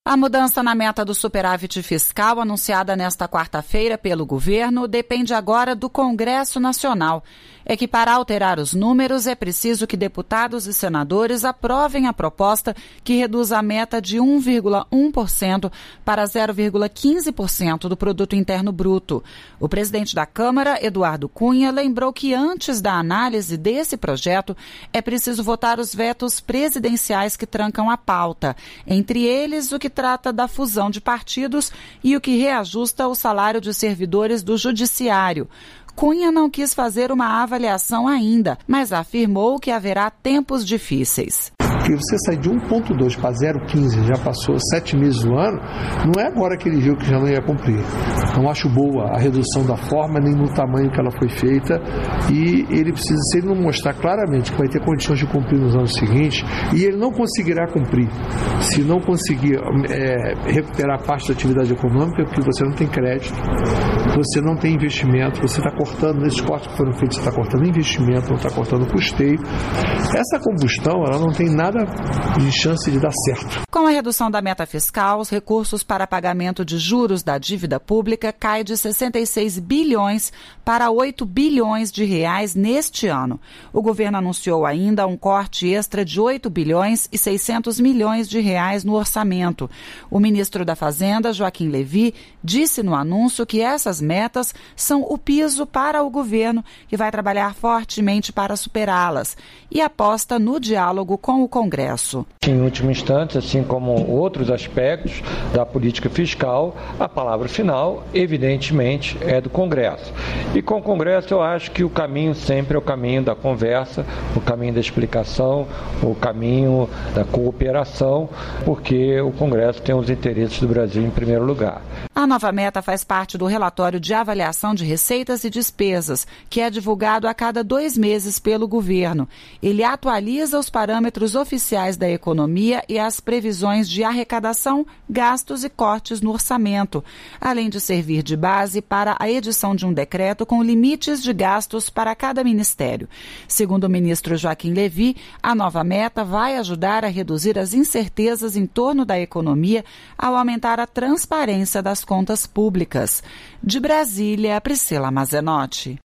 A mudança na meta do superávit fiscal, anunciada nesta quarta-feira pelo governo, depende agora do Congresso Nacional. É que para alterar os números é preciso que deputados e senadores aprovem a proposta que reduz a meta de 1,1% para 0,15% do produto interno bruto. O presidente da Câmara, Eduardo Cunha, lembrou que antes da análise desse projeto é preciso votar os vetos presidenciais que trancam a pauta, entre eles o que trata da fusão de partidos e o que reajusta o salário de servidores do Judiciário. Cunha não quis fazer uma avaliação ainda, mas afirmou que haverá tempos difíceis. Porque você sair de 1,2 para 0,15, já passou 7 meses do ano, não é agora que ele viu que já não ia cumprir. Não acho boa a redução da forma, nem no tamanho que ela foi feita, e ele precisa, se ele não mostrar claramente que vai ter condições de cumprir nos anos seguintes, e ele não conseguirá cumprir, se não conseguir recuperar parte da atividade econômica, porque você não tem crédito, você não tem investimento, você está cortando, nesses cortes que foram feitos, você está cortando investimento, não está cortando custeio. Essa combustão, ela não tem nada de chance de dar certo. Com a redução da meta fiscal, os recursos para pagamento de juros da dívida pública caem de 66 bilhões para 8 bilhões de reais neste ano. O governo anunciou ainda um corte extra de 8 bilhões e 600 milhões de reais no orçamento. O ministro da Fazenda, Joaquim Levy, disse no anúncio que essas metas são o piso para o governo, que vai trabalhar fortemente para superá-las, e aposta no diálogo com o Congresso. Em última instância, assim como outros aspectos da política fiscal, a palavra final, evidentemente, é do Congresso. E com o Congresso eu acho que o caminho sempre é o caminho da conversa, o caminho da explicação, o caminho da cooperação, porque o Congresso tem os interesses do Brasil em primeiro lugar. A nova meta faz parte do relatório de avaliação de receitas e despesas, que é divulgado a cada 2 meses pelo governo. Ele atualiza os parâmetros oficiais da economia e as previsões de arrecadação, gastos e cortes no orçamento, além de servir de base para a edição de um decreto com limites de gastos para cada ministério. Segundo o ministro Joaquim Levy, a nova meta vai ajudar a reduzir as incertezas em torno da economia ao aumentar a transparência das contas públicas. De Brasília, Priscila Mazenotti.